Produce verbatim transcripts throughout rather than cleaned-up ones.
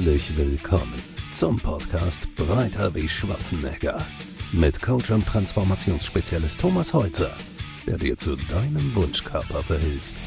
Herzlich willkommen zum Podcast Breiter wie Schwarzenegger mit Coach und Transformationsspezialist Thomas Holzer, der dir zu deinem Wunschkörper verhilft.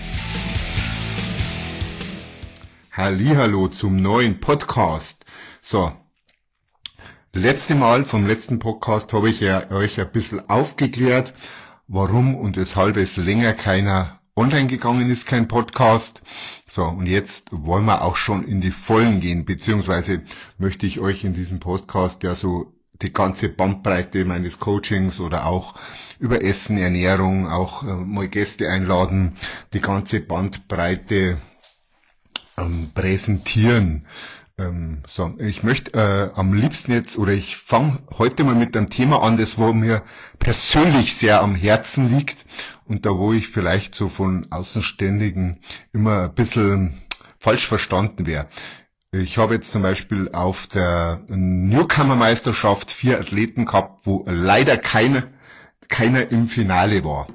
Hallihallo zum neuen Podcast. So, letzte Mal vom letzten Podcast habe ich ja euch ein bisschen aufgeklärt, warum und weshalb es länger keiner online gegangen ist, kein Podcast. So, und jetzt wollen wir auch schon in die Vollen gehen, beziehungsweise möchte ich euch in diesem Podcast ja so die ganze Bandbreite meines Coachings oder auch über Essen, Ernährung, auch äh, mal Gäste einladen, die ganze Bandbreite ähm, präsentieren. Ähm, so, ich möchte äh, am liebsten jetzt, oder ich fange heute mal mit einem Thema an, das wo mir persönlich sehr am Herzen liegt und da wo ich vielleicht so von Außenständigen immer ein bisschen falsch verstanden wäre. Ich habe jetzt zum Beispiel auf der Newcomer-Meisterschaft vier Athleten gehabt, wo leider keiner, keiner im Finale war.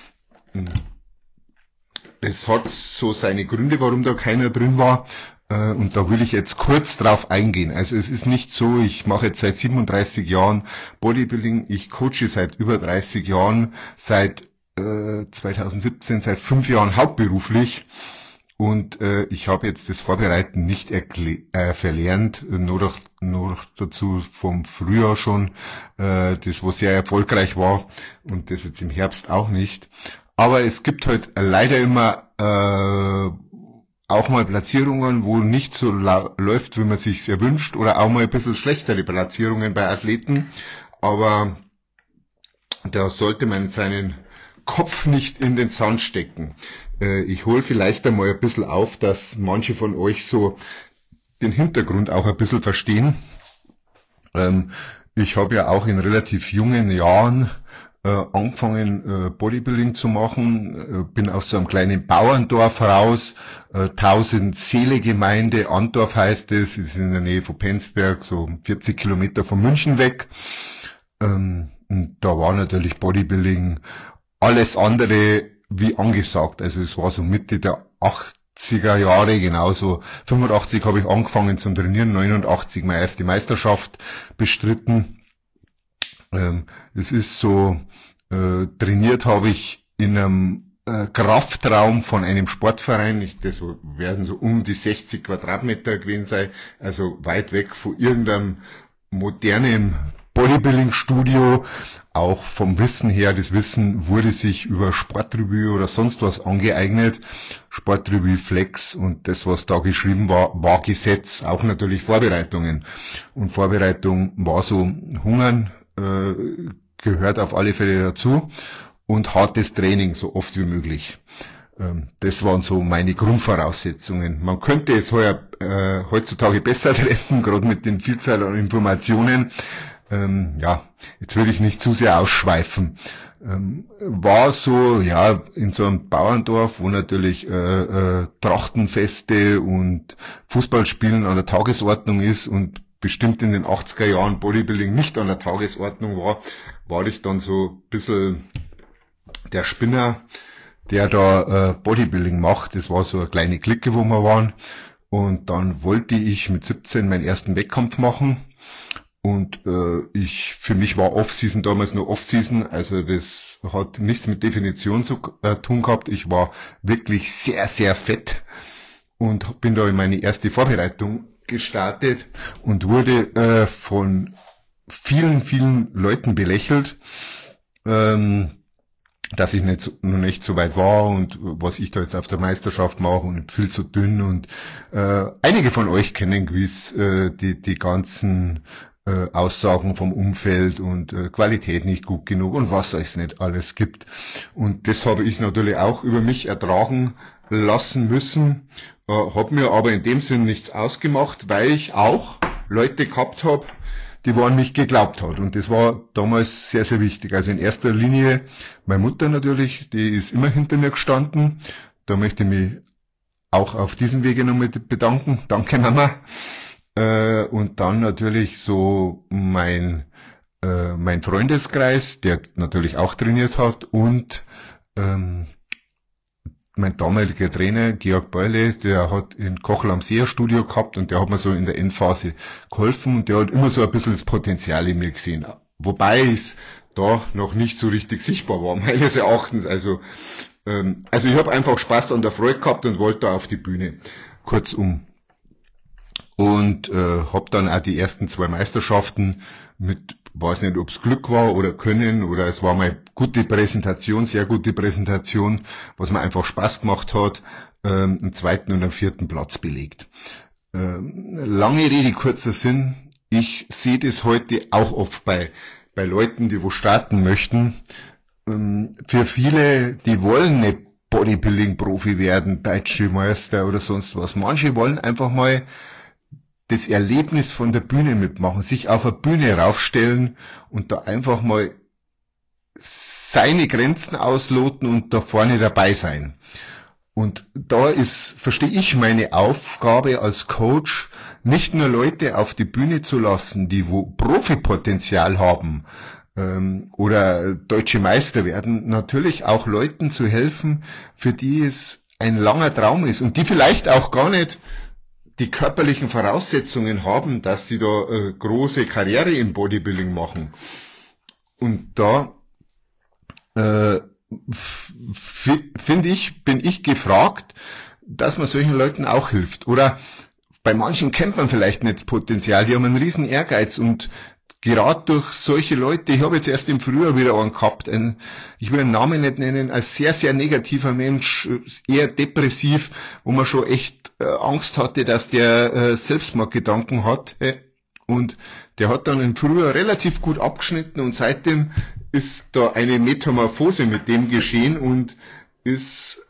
Es hat so seine Gründe, warum da keiner drin war. Und da will ich jetzt kurz drauf eingehen. Also es ist nicht so, ich mache jetzt seit siebenunddreißig Jahren Bodybuilding, ich coache seit über dreißig Jahren, seit äh, zweitausendsiebzehn, seit fünf Jahren hauptberuflich und äh, ich habe jetzt das Vorbereiten nicht erkl- äh, verlernt, nur, doch, nur dazu vom Frühjahr schon, äh, das wo sehr erfolgreich war und das jetzt im Herbst auch nicht. Aber es gibt halt leider immer äh, auch mal Platzierungen, wo nicht so la- läuft, wie man sich erwünscht, oder auch mal ein bisschen schlechtere Platzierungen bei Athleten. Aber da sollte man seinen Kopf nicht in den Sand stecken. Äh, ich hole vielleicht einmal ein bisschen auf, dass manche von euch so den Hintergrund auch ein bisschen verstehen. Ähm, ich habe ja auch in relativ jungen Jahren Äh, angefangen äh, Bodybuilding zu machen, äh, bin aus so einem kleinen Bauerndorf raus, äh, tausend Seele Gemeinde, Andorf heißt es, ist in der Nähe von Penzberg, so vierzig Kilometer von München weg. Ähm, und da war natürlich Bodybuilding alles andere wie angesagt, also es war so Mitte der achtziger Jahre, genauso fünfundachtzig habe ich angefangen zum Trainieren, neunundachtzig meine erste Meisterschaft bestritten. Ähm, es ist so, äh, trainiert habe ich in einem äh, Kraftraum von einem Sportverein, ich, das werden so um die sechzig Quadratmeter gewesen sein, also weit weg von irgendeinem modernen Bodybuilding-Studio. Auch vom Wissen her, das Wissen wurde sich über Sportrevue oder sonst was angeeignet. Sportrevue, Flex und das, was da geschrieben war, war Gesetz, auch natürlich Vorbereitungen. Und Vorbereitung war so Hungern, gehört auf alle Fälle dazu und hartes Training so oft wie möglich. Das waren so meine Grundvoraussetzungen. Man könnte es heuer, äh, heutzutage besser treffen, gerade mit den Vielzahl an Informationen. Ähm, ja, jetzt will ich nicht zu sehr ausschweifen. Ähm, war so, ja, in so einem Bauerndorf, wo natürlich äh, äh, Trachtenfeste und Fußballspielen an der Tagesordnung ist und bestimmt in den achtziger Jahren Bodybuilding nicht an der Tagesordnung war, war ich dann so ein bisschen der Spinner, der da äh, Bodybuilding macht. Das war so eine kleine Clique, wo wir waren. Und dann wollte ich mit siebzehn meinen ersten Wettkampf machen. Und äh, ich, für mich war Off-Season damals nur Off-Season, also das hat nichts mit Definition zu äh, tun gehabt. Ich war wirklich sehr, sehr fett und bin da in meine erste Vorbereitung gestartet und wurde äh, von vielen, vielen Leuten belächelt, ähm, dass ich nicht so, noch nicht so weit war und was ich da jetzt auf der Meisterschaft mache und viel zu dünn und äh, einige von euch kennen gewiss äh, die, die ganzen äh, Aussagen vom Umfeld und äh, Qualität nicht gut genug und was es nicht alles gibt. Und das habe ich natürlich auch über mich ertragen lassen müssen, äh, habe mir aber in dem Sinn nichts ausgemacht, weil ich auch Leute gehabt habe, die wo an mich geglaubt hat. Und das war damals sehr, sehr wichtig. Also in erster Linie meine Mutter natürlich, die ist immer hinter mir gestanden. Da möchte ich mich auch auf diesem Wege nochmal bedanken. Danke, Mama. Äh, und dann natürlich so mein, äh, mein Freundeskreis, der natürlich auch trainiert hat und ähm, mein damaliger Trainer, Georg Beule, der hat in Kochel am See ein Studio gehabt und der hat mir so in der Endphase geholfen und der hat immer so ein bisschen das Potenzial in mir gesehen. Wobei es da noch nicht so richtig sichtbar war, meines Erachtens. Also, ähm, also ich habe einfach Spaß an der Freude gehabt und wollte da auf die Bühne. Kurzum. Und äh, habe dann auch die ersten zwei Meisterschaften mit, weiß nicht, ob es Glück war oder Können oder es war mal gute Präsentation, sehr gute Präsentation, was mir einfach Spaß gemacht hat, ähm, einen zweiten und einen vierten Platz belegt. Ähm, lange Rede, kurzer Sinn, ich sehe das heute auch oft bei bei Leuten, die wo starten möchten. Ähm, für viele, die wollen nicht Bodybuilding-Profi werden, Deutsche Meister oder sonst was. Manche wollen einfach mal das Erlebnis von der Bühne mitmachen, sich auf eine Bühne raufstellen und da einfach mal seine Grenzen ausloten und da vorne dabei sein. Und da ist, verstehe ich, meine Aufgabe als Coach, nicht nur Leute auf die Bühne zu lassen, die wo Profipotenzial haben ähm, oder deutsche Meister werden, natürlich auch Leuten zu helfen, für die es ein langer Traum ist und die vielleicht auch gar nicht die körperlichen Voraussetzungen haben, dass sie da äh, große Karriere im Bodybuilding machen. Und da äh, finde ich, bin ich gefragt, dass man solchen Leuten auch hilft. Oder bei manchen kennt man vielleicht nicht das Potenzial, die haben einen riesen Ehrgeiz und gerade durch solche Leute, ich habe jetzt erst im Frühjahr wieder einen gehabt, ein, ich will einen Namen nicht nennen, ein sehr, sehr negativer Mensch, eher depressiv, wo man schon echt äh, Angst hatte, dass der äh, Selbstmordgedanken hat. Äh, und der hat dann im Frühjahr relativ gut abgeschnitten und seitdem ist da eine Metamorphose mit dem geschehen und ist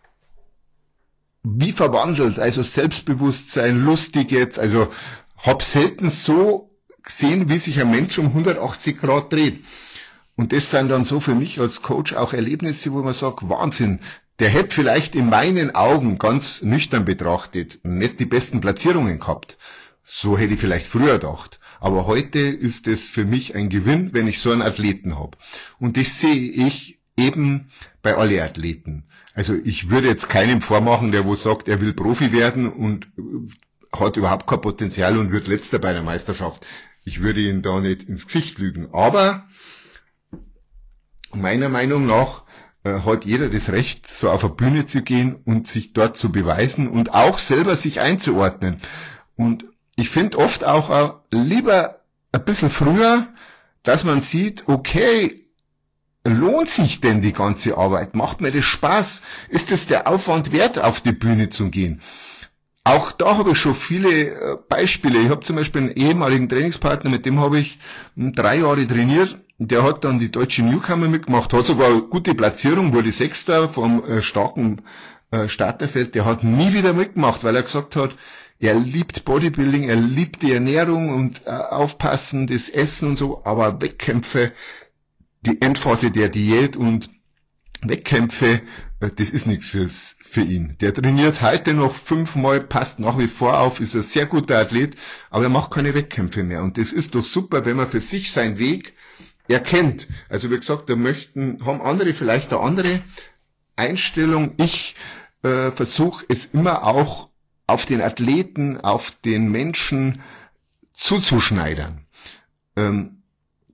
wie verwandelt, also Selbstbewusstsein, lustig jetzt, also hab selten so gesehen, wie sich ein Mensch um hundertachtzig Grad dreht. Und das sind dann so für mich als Coach auch Erlebnisse, wo man sagt, Wahnsinn, der hätte vielleicht in meinen Augen ganz nüchtern betrachtet nicht die besten Platzierungen gehabt. So hätte ich vielleicht früher gedacht. Aber heute ist es für mich ein Gewinn, wenn ich so einen Athleten habe. Und das sehe ich eben bei allen Athleten. Also ich würde jetzt keinem vormachen, der wo sagt, er will Profi werden und hat überhaupt kein Potenzial und wird Letzter bei der Meisterschaft. Ich würde ihn da nicht ins Gesicht lügen. Aber meiner Meinung nach äh, hat jeder das Recht, so auf eine Bühne zu gehen und sich dort zu beweisen und auch selber sich einzuordnen. Und ich finde oft auch äh, lieber ein bisschen früher, dass man sieht, okay, lohnt sich denn die ganze Arbeit? Macht mir das Spaß? Ist es der Aufwand wert, auf die Bühne zu gehen? Auch da habe ich schon viele Beispiele. Ich habe zum Beispiel einen ehemaligen Trainingspartner, mit dem habe ich drei Jahre trainiert. Der hat dann die deutsche Newcomer mitgemacht, hat sogar eine gute Platzierung, wurde Sechster vom äh, starken äh, Starterfeld. Der hat nie wieder mitgemacht, weil er gesagt hat, er liebt Bodybuilding, er liebt die Ernährung und äh, Aufpassen, das Essen und so, aber Wettkämpfe, die Endphase der Diät und Wettkämpfe, das ist nichts fürs, für ihn. Der trainiert heute noch fünfmal, passt nach wie vor auf, ist ein sehr guter Athlet, aber er macht keine Wettkämpfe mehr. Und das ist doch super, wenn man für sich seinen Weg erkennt. Also wie gesagt, da möchten, haben andere vielleicht eine andere Einstellung. Ich äh, versuche es immer auch auf den Athleten, auf den Menschen zuzuschneidern. Ähm,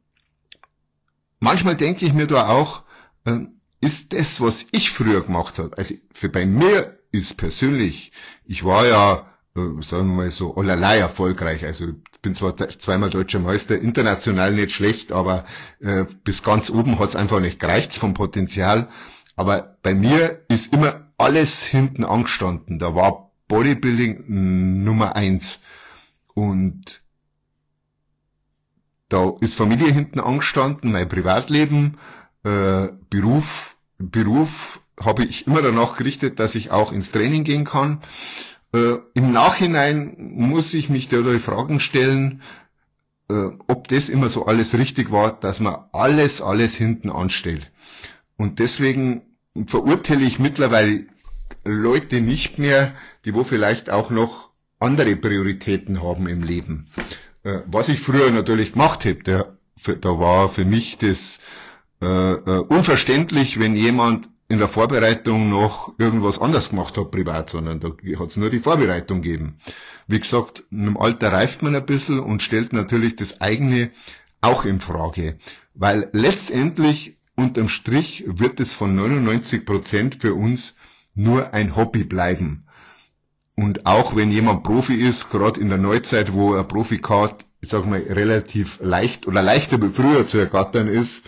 manchmal denke ich mir da auch, ähm, ist das, was ich früher gemacht habe, also für bei mir ist persönlich, ich war ja, äh, sagen wir mal so, allerlei erfolgreich, also ich bin zwar zweimal deutscher Meister, international nicht schlecht, aber äh, bis ganz oben hat es einfach nicht gereicht vom Potenzial, aber bei mir ist immer alles hinten angestanden, da war Bodybuilding Nummer eins und da ist Familie hinten angestanden, mein Privatleben, Äh, Beruf, Beruf habe ich immer danach gerichtet, dass ich auch ins Training gehen kann. Äh, Im Nachhinein muss ich mich da die Fragen stellen, äh, ob das immer so alles richtig war, dass man alles, alles hinten anstellt. Und deswegen verurteile ich mittlerweile Leute nicht mehr, die wo vielleicht auch noch andere Prioritäten haben im Leben. Äh, was ich früher natürlich gemacht habe, der, da war für mich das Äh, uh, unverständlich, wenn jemand in der Vorbereitung noch irgendwas anders gemacht habe privat, sondern da hat es nur die Vorbereitung gegeben. Wie gesagt, im Alter reift man ein bisschen und stellt natürlich das eigene auch in Frage. Weil letztendlich, unterm Strich, wird es von neunundneunzig Prozent für uns nur ein Hobby bleiben. Und auch wenn jemand Profi ist, gerade in der Neuzeit, wo ein Profikart, ich sag mal, relativ leicht oder leichter wie früher zu ergattern ist,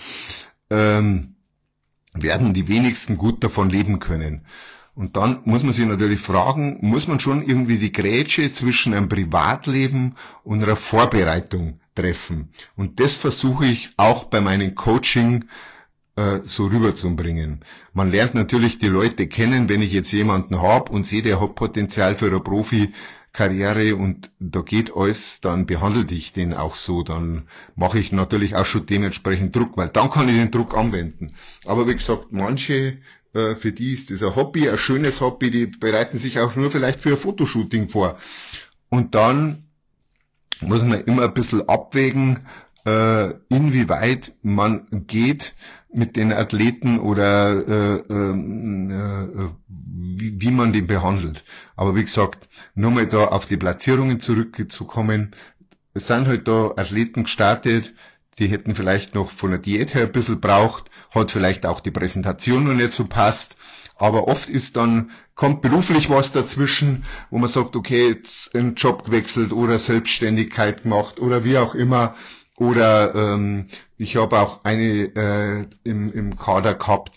ähm, werden die wenigsten gut davon leben können. Und dann muss man sich natürlich fragen, muss man schon irgendwie die Grätsche zwischen einem Privatleben und einer Vorbereitung treffen? Und das versuche ich auch bei meinem Coaching äh, so rüberzubringen. Man lernt natürlich die Leute kennen, wenn ich jetzt jemanden habe und sehe, der hat Potenzial für eine Profikarriere und da geht alles, dann behandle ich den auch so, dann mache ich natürlich auch schon dementsprechend Druck, weil dann kann ich den Druck anwenden. Aber wie gesagt, manche, äh, für die ist das ein Hobby, ein schönes Hobby, die bereiten sich auch nur vielleicht für ein Fotoshooting vor. Und dann muss man immer ein bisschen abwägen, äh, inwieweit man geht mit den Athleten oder äh, äh, äh, wie, wie man den behandelt. Aber wie gesagt, nur mal da auf die Platzierungen zurückzukommen, es sind halt da Athleten gestartet, die hätten vielleicht noch von der Diät her ein bisschen braucht, hat vielleicht auch die Präsentation noch nicht so passt, aber oft ist dann, kommt beruflich was dazwischen, wo man sagt, okay, jetzt einen Job gewechselt oder Selbstständigkeit gemacht oder wie auch immer. Oder ähm, ich habe auch eine äh, im, im Kader gehabt,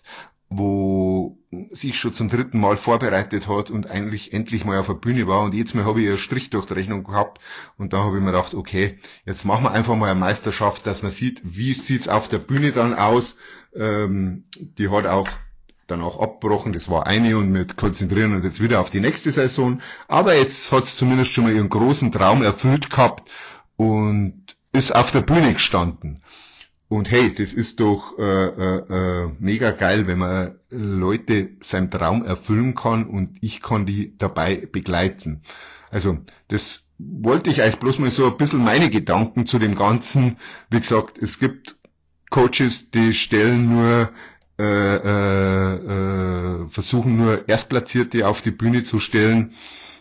wo sich schon zum dritten Mal vorbereitet hat und eigentlich endlich mal auf der Bühne war. Und jetzt mal habe ich einen Strich durch die Rechnung gehabt und da habe ich mir gedacht, okay, jetzt machen wir einfach mal eine Meisterschaft, dass man sieht, wie sieht's auf der Bühne dann aus. Ähm, die hat auch dann auch abgebrochen, das war eine und wir konzentrieren uns jetzt wieder auf die nächste Saison. Aber jetzt hat's zumindest schon mal ihren großen Traum erfüllt gehabt und ist auf der Bühne gestanden. Und hey, das ist doch äh, äh, äh, mega geil, wenn man Leute seinen Traum erfüllen kann und ich kann die dabei begleiten. Also das wollte ich eigentlich bloß mal so ein bisschen meine Gedanken zu dem Ganzen. Wie gesagt, es gibt Coaches, die stellen nur, äh, äh, äh, versuchen nur Erstplatzierte auf die Bühne zu stellen.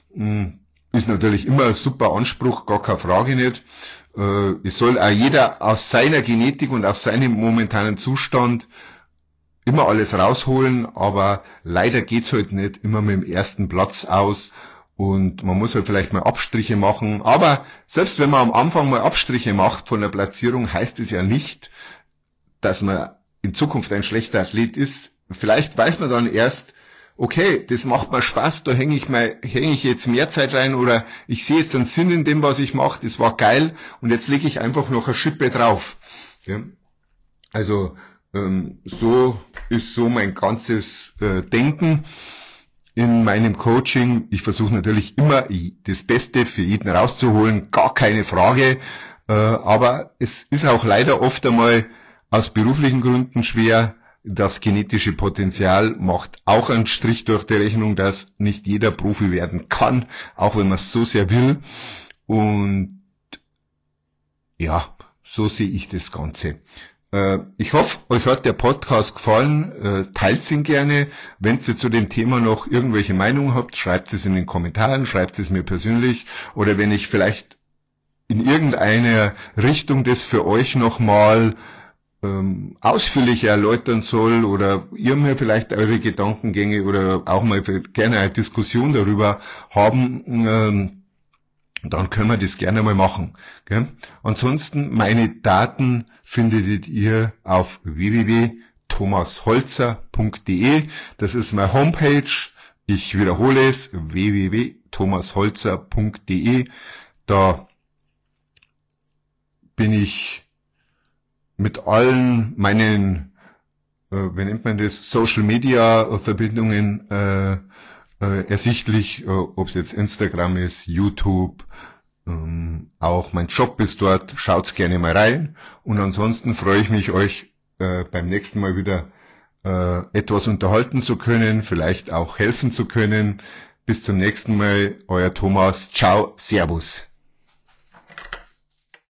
Ist natürlich immer ein super Anspruch, gar keine Frage nicht. Es soll auch jeder aus seiner Genetik und aus seinem momentanen Zustand immer alles rausholen, aber leider geht's halt nicht immer mit dem ersten Platz aus und man muss halt vielleicht mal Abstriche machen. Aber selbst wenn man am Anfang mal Abstriche macht von der Platzierung, heißt es ja nicht, dass man in Zukunft ein schlechter Athlet ist. Vielleicht weiß man dann erst, okay, das macht mir Spaß, da hänge ich mal, hänge ich jetzt mehr Zeit rein oder ich sehe jetzt einen Sinn in dem, was ich mache, das war geil und jetzt lege ich einfach noch eine Schippe drauf. Ja? Also ähm, so ist so mein ganzes äh, Denken in meinem Coaching. Ich versuche natürlich immer das Beste für jeden rauszuholen, gar keine Frage, äh, aber es ist auch leider oft einmal aus beruflichen Gründen schwer. Das genetische Potenzial macht auch einen Strich durch die Rechnung, dass nicht jeder Profi werden kann, auch wenn man es so sehr will. Und ja, so sehe ich das Ganze. Äh, ich hoffe, euch hat der Podcast gefallen. Äh, teilt ihn gerne. Wenn ihr zu dem Thema noch irgendwelche Meinungen habt, schreibt es in den Kommentaren, schreibt es mir persönlich. Oder wenn ich vielleicht in irgendeiner Richtung das für euch nochmal Ähm, ausführlicher erläutern soll oder ihr mir vielleicht eure Gedankengänge oder auch mal gerne eine Diskussion darüber haben, ähm, dann können wir das gerne mal machen. Gell? Ansonsten, meine Daten findet ihr auf w w w punkt thomas holzer punkt d e. Das ist meine Homepage. Ich wiederhole es, w w w punkt thomas holzer punkt d e. Da bin ich mit allen meinen, äh, wie nennt man das, Social Media Verbindungen äh, äh, ersichtlich, äh, ob es jetzt Instagram ist, YouTube, ähm, auch mein Job ist dort, schaut's gerne mal rein und ansonsten freue ich mich, euch äh, beim nächsten Mal wieder äh, etwas unterhalten zu können, vielleicht auch helfen zu können. Bis zum nächsten Mal, euer Thomas, ciao, servus.